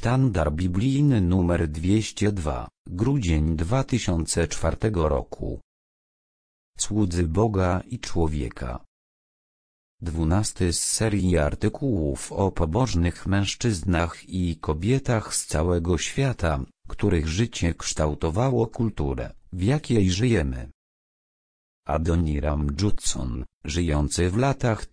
Sztandar biblijny nr 202, grudzień 2004 roku. Słudzy Boga i człowieka. 12 z serii artykułów o pobożnych mężczyznach i kobietach z całego świata, których życie kształtowało kulturę, w jakiej żyjemy. Adoniram Judson, żyjący w latach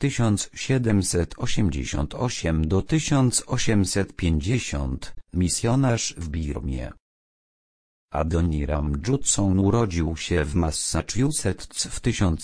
1788 do 1850, misjonarz w Birmie. Adoniram Judson urodził się w Massachusetts w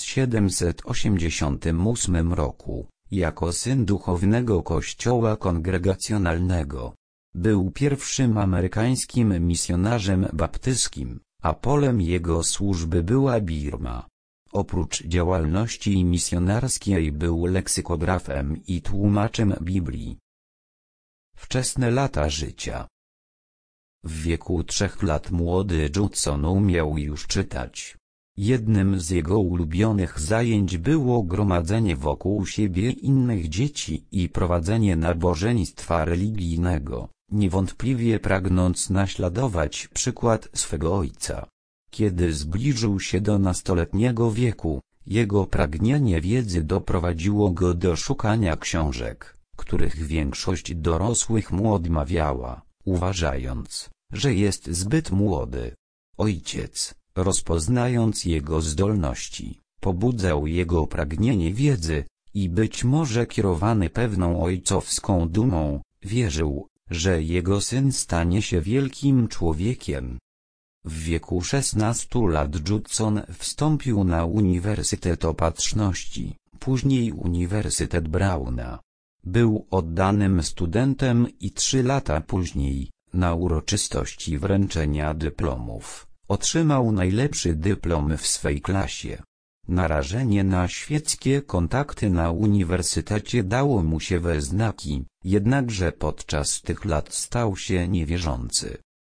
1788 roku, jako syn duchownego kościoła kongregacjonalnego. Był pierwszym amerykańskim misjonarzem baptyskim, a polem jego służby była Birma. Oprócz działalności misjonarskiej był leksykografem i tłumaczem Biblii. Wczesne lata życia. W wieku 3 lat młody Judson umiał już czytać. Jednym z jego ulubionych zajęć było gromadzenie wokół siebie innych dzieci i prowadzenie nabożeństwa religijnego, niewątpliwie pragnąc naśladować przykład swego ojca. Kiedy zbliżył się do nastoletniego wieku, jego pragnienie wiedzy doprowadziło go do szukania książek, których większość dorosłych mu odmawiała, uważając, że jest zbyt młody. Ojciec, rozpoznając jego zdolności, pobudzał jego pragnienie wiedzy i być może kierowany pewną ojcowską dumą, wierzył, że jego syn stanie się wielkim człowiekiem. W wieku 16 lat Judson wstąpił na Uniwersytet Opatrzności, później Uniwersytet Browna. Był oddanym studentem i 3 lata później, na uroczystości wręczenia dyplomów, otrzymał najlepszy dyplom w swej klasie. Narażenie na świeckie kontakty na uniwersytecie dało mu się we znaki, jednakże podczas tych lat stał się niewierzący.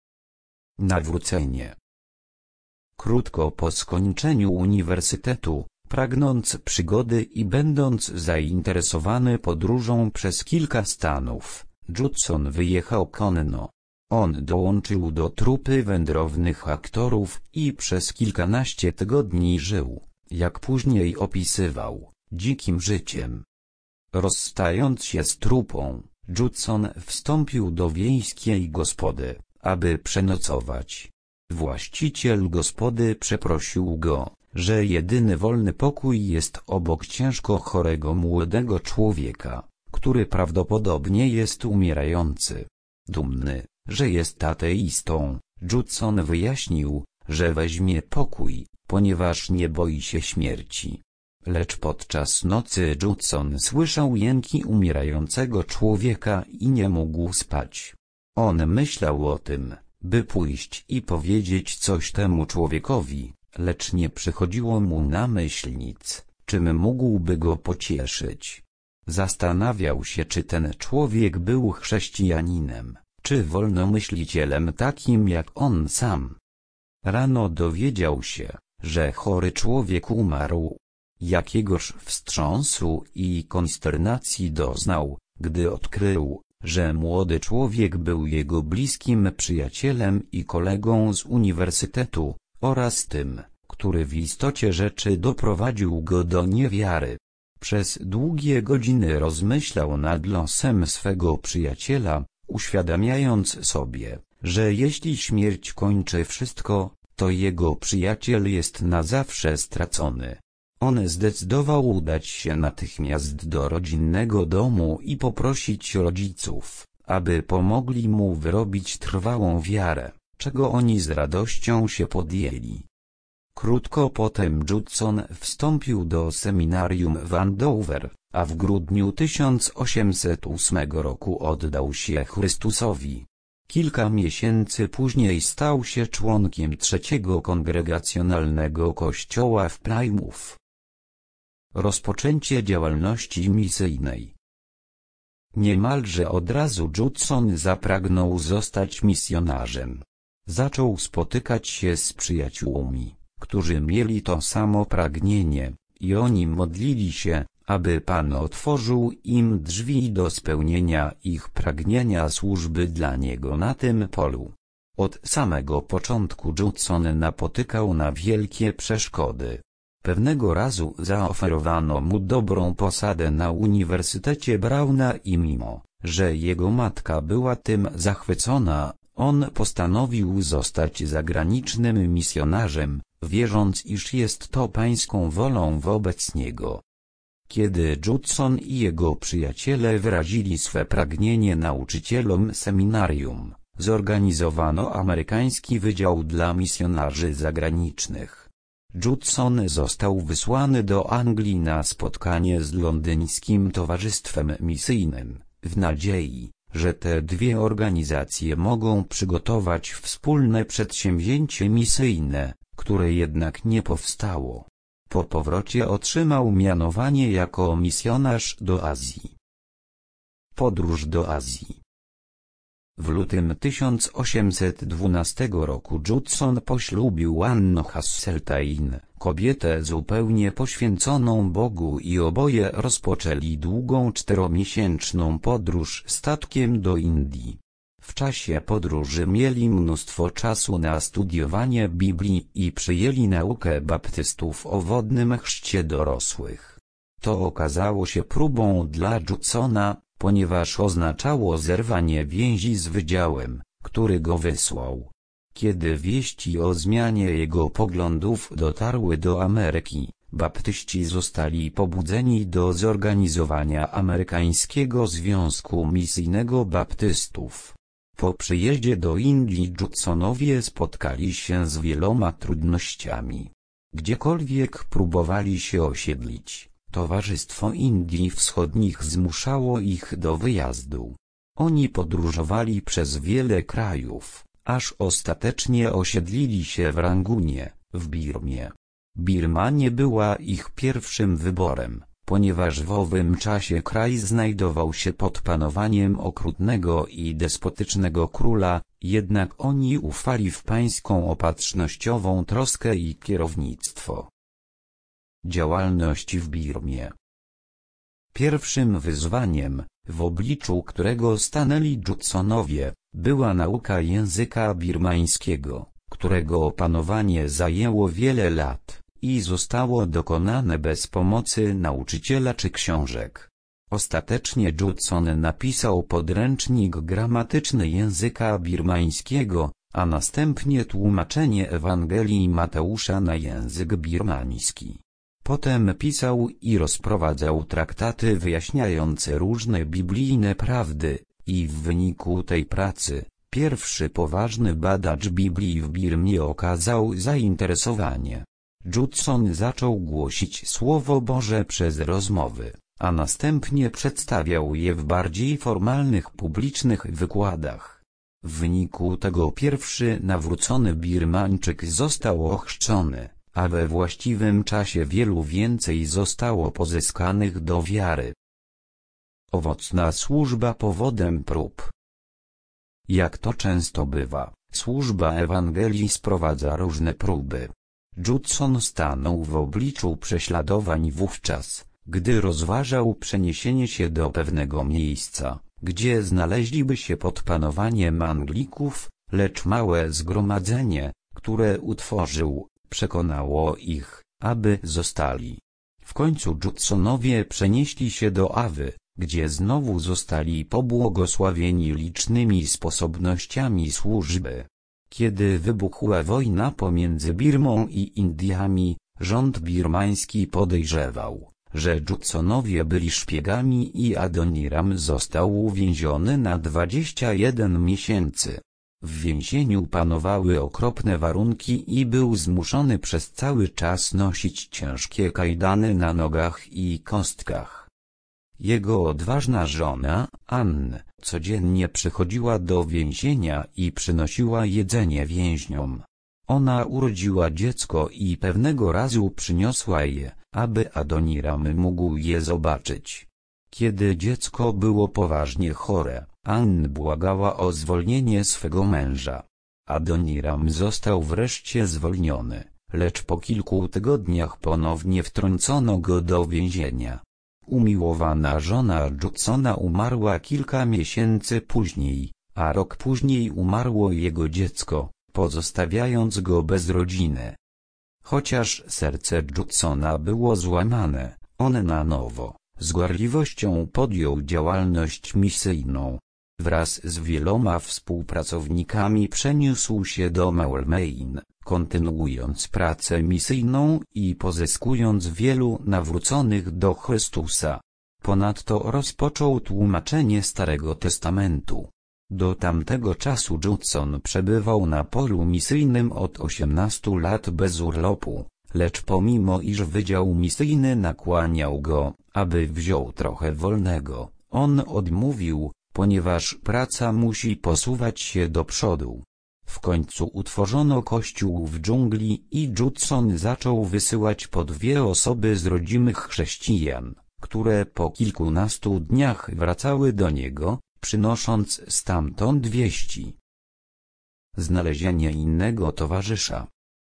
Nawrócenie. Krótko po skończeniu uniwersytetu, pragnąc przygody i będąc zainteresowany podróżą przez kilka stanów, Judson wyjechał konno. On dołączył do trupy wędrownych aktorów i przez kilkanaście tygodni żył, jak później opisywał, dzikim życiem. Rozstając się z trupą, Judson wstąpił do wiejskiej gospody, aby przenocować. Właściciel gospody przeprosił go, że jedyny wolny pokój jest obok ciężko chorego młodego człowieka, który prawdopodobnie jest umierający. Dumny, że jest ateistą, Judson wyjaśnił, że weźmie pokój, ponieważ nie boi się śmierci. Lecz podczas nocy Judson słyszał jęki umierającego człowieka i nie mógł spać. On myślał o tym, by pójść i powiedzieć coś temu człowiekowi, lecz nie przychodziło mu na myśl nic, czym mógłby go pocieszyć. Zastanawiał się, czy ten człowiek był chrześcijaninem, czy wolnomyślicielem takim jak on sam. Rano dowiedział się, że chory człowiek umarł. Jakiegoż wstrząsu i konsternacji doznał, gdy odkrył, że młody człowiek był jego bliskim przyjacielem i kolegą z uniwersytetu, oraz tym, który w istocie rzeczy doprowadził go do niewiary. Przez długie godziny rozmyślał nad losem swego przyjaciela, uświadamiając sobie, że jeśli śmierć kończy wszystko, to jego przyjaciel jest na zawsze stracony. On zdecydował udać się natychmiast do rodzinnego domu i poprosić rodziców, aby pomogli mu wyrobić trwałą wiarę, czego oni z radością się podjęli. Krótko potem Judson wstąpił do seminarium w Andover, a w grudniu 1808 roku oddał się Chrystusowi. Kilka miesięcy później stał się członkiem trzeciego kongregacjonalnego kościoła w Plymouth. Rozpoczęcie działalności misyjnej. Niemalże od razu Judson zapragnął zostać misjonarzem. Zaczął spotykać się z przyjaciółmi, którzy mieli to samo pragnienie, i oni modlili się, aby Pan otworzył im drzwi do spełnienia ich pragnienia służby dla Niego na tym polu. Od samego początku Judson napotykał na wielkie przeszkody. Pewnego razu zaoferowano mu dobrą posadę na Uniwersytecie Browna i mimo, że jego matka była tym zachwycona, on postanowił zostać zagranicznym misjonarzem, wierząc, iż jest to pańską wolą wobec niego. Kiedy Judson i jego przyjaciele wyrazili swe pragnienie nauczycielom seminarium, zorganizowano amerykański wydział dla misjonarzy zagranicznych. Judson został wysłany do Anglii na spotkanie z londyńskim towarzystwem misyjnym, w nadziei, że te dwie organizacje mogą przygotować wspólne przedsięwzięcie misyjne, które jednak nie powstało. Po powrocie otrzymał mianowanie jako misjonarz do Azji. Podróż do Azji. W lutym 1812 roku Judson poślubił Annę Hasseltine, kobietę zupełnie poświęconą Bogu, i oboje rozpoczęli długą 4-miesięczną podróż statkiem do Indii. W czasie podróży mieli mnóstwo czasu na studiowanie Biblii i przyjęli naukę baptystów o wodnym chrzcie dorosłych. To okazało się próbą dla Judsona, ponieważ oznaczało zerwanie więzi z wydziałem, który go wysłał. Kiedy wieści o zmianie jego poglądów dotarły do Ameryki, baptyści zostali pobudzeni do zorganizowania amerykańskiego Związku Misyjnego Baptystów. Po przyjeździe do Indii Judsonowie spotkali się z wieloma trudnościami. Gdziekolwiek próbowali się osiedlić, Towarzystwo Indii Wschodnich zmuszało ich do wyjazdu. Oni podróżowali przez wiele krajów, aż ostatecznie osiedlili się w Rangunie, w Birmie. Birma nie była ich pierwszym wyborem, ponieważ w owym czasie kraj znajdował się pod panowaniem okrutnego i despotycznego króla, jednak oni ufali w pańską opatrznościową troskę i kierownictwo. Działalność w Birmie. Pierwszym wyzwaniem, w obliczu którego stanęli Judsonowie, była nauka języka birmańskiego, którego opanowanie zajęło wiele lat i zostało dokonane bez pomocy nauczyciela czy książek. Ostatecznie Judson napisał podręcznik gramatyczny języka birmańskiego, a następnie tłumaczenie Ewangelii Mateusza na język birmański. Potem pisał i rozprowadzał traktaty wyjaśniające różne biblijne prawdy, i w wyniku tej pracy, pierwszy poważny badacz Biblii w Birmie okazał zainteresowanie. Judson zaczął głosić Słowo Boże przez rozmowy, a następnie przedstawiał je w bardziej formalnych publicznych wykładach. W wyniku tego pierwszy nawrócony Birmańczyk został ochrzczony, a we właściwym czasie wielu więcej zostało pozyskanych do wiary. Owocna służba powodem prób. Jak to często bywa, służba Ewangelii sprowadza różne próby. Judson stanął w obliczu prześladowań wówczas, gdy rozważał przeniesienie się do pewnego miejsca, gdzie znaleźliby się pod panowaniem Anglików, lecz małe zgromadzenie, które utworzył, przekonało ich, aby zostali. W końcu Judsonowie przenieśli się do Awy, gdzie znowu zostali pobłogosławieni licznymi sposobnościami służby. Kiedy wybuchła wojna pomiędzy Birmą i Indiami, rząd birmański podejrzewał, że Judsonowie byli szpiegami i Adoniram został uwięziony na 21 miesięcy. W więzieniu panowały okropne warunki i był zmuszony przez cały czas nosić ciężkie kajdany na nogach i kostkach. Jego odważna żona, Ann, codziennie przychodziła do więzienia i przynosiła jedzenie więźniom. Ona urodziła dziecko i pewnego razu przyniosła je, aby Adoniram mógł je zobaczyć. Kiedy dziecko było poważnie chore, Ann błagała o zwolnienie swego męża. Adoniram został wreszcie zwolniony, lecz po kilku tygodniach ponownie wtrącono go do więzienia. Umiłowana żona Judsona umarła kilka miesięcy później, a rok później umarło jego dziecko, pozostawiając go bez rodziny. Chociaż serce Judsona było złamane, on na nowo, z gorliwością podjął działalność misyjną. Wraz z wieloma współpracownikami przeniósł się do Maulmain, kontynuując pracę misyjną i pozyskując wielu nawróconych do Chrystusa. Ponadto rozpoczął tłumaczenie Starego Testamentu. Do tamtego czasu Judson przebywał na polu misyjnym od 18 lat bez urlopu, lecz pomimo iż wydział misyjny nakłaniał go, aby wziął trochę wolnego, on odmówił, ponieważ praca musi posuwać się do przodu. W końcu utworzono kościół w dżungli i Judson zaczął wysyłać po 2 osoby z rodzimych chrześcijan, które po kilkunastu dniach wracały do niego, przynosząc stamtąd wieści. Znalezienie innego towarzysza.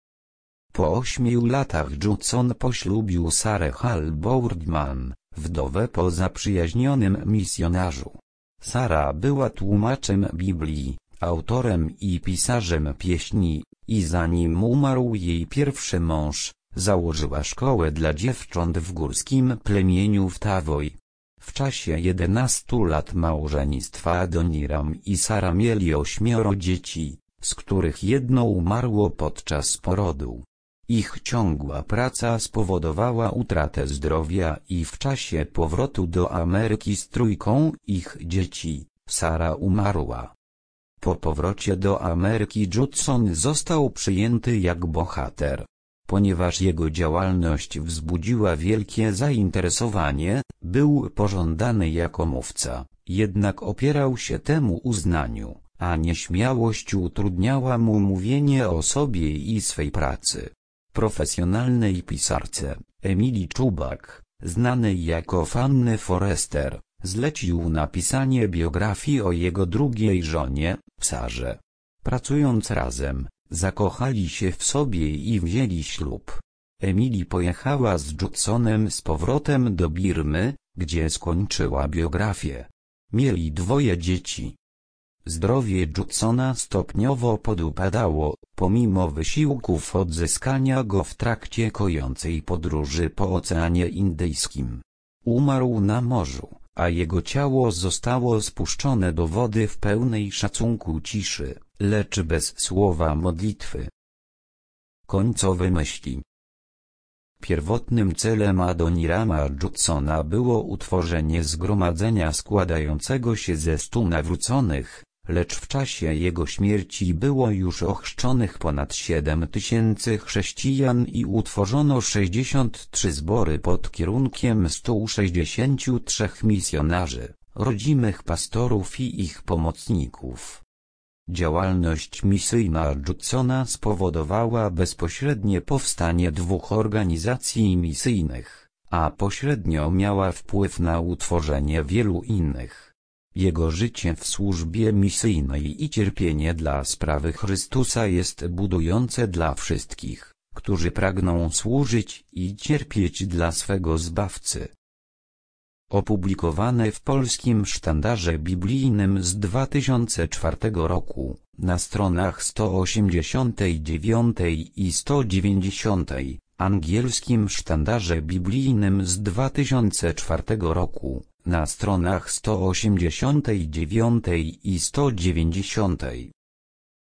Po 8 latach Judson poślubił Sarę Hall Boardman, wdowę po zaprzyjaźnionym misjonarzu. Sara była tłumaczem Biblii, autorem i pisarzem pieśni, i zanim umarł jej pierwszy mąż, założyła szkołę dla dziewcząt w górskim plemieniu w Tavoi. W czasie 11 lat małżeństwa Adoniram i Sara mieli 8 dzieci, z których jedno umarło podczas porodu. Ich ciągła praca spowodowała utratę zdrowia i w czasie powrotu do Ameryki z 3 ich dzieci, Sara umarła. Po powrocie do Ameryki Judson został przyjęty jak bohater. Ponieważ jego działalność wzbudziła wielkie zainteresowanie, był pożądany jako mówca, jednak opierał się temu uznaniu, a nieśmiałość utrudniała mu mówienie o sobie i swej pracy. Profesjonalnej pisarce, Emily Chubak, znanej jako Fanny Forrester, zlecił napisanie biografii o jego drugiej żonie, Sarze. Pracując razem, zakochali się w sobie i wzięli ślub. Emily pojechała z Judsonem z powrotem do Birmy, gdzie skończyła biografię. Mieli 2 dzieci. Zdrowie Judsona stopniowo podupadało, pomimo wysiłków odzyskania go w trakcie kojącej podróży po Oceanie Indyjskim. Umarł na morzu, a jego ciało zostało spuszczone do wody w pełnej szacunku ciszy, lecz bez słowa modlitwy. Końcowe myśli. Pierwotnym celem Adonirama Judsona było utworzenie zgromadzenia składającego się ze 100 nawróconych, lecz w czasie jego śmierci było już ochrzczonych ponad 7000 chrześcijan i utworzono 63 zbory pod kierunkiem 163 misjonarzy, rodzimych pastorów i ich pomocników. Działalność misyjna Judsona spowodowała bezpośrednie powstanie 2 organizacji misyjnych, a pośrednio miała wpływ na utworzenie wielu innych. Jego życie w służbie misyjnej i cierpienie dla sprawy Chrystusa jest budujące dla wszystkich, którzy pragną służyć i cierpieć dla swego Zbawcy. Opublikowane w Polskim Sztandarze Biblijnym z 2004 roku, na stronach 189 i 190, Angielskim Sztandarze Biblijnym z 2004 roku, na stronach 189 i 190.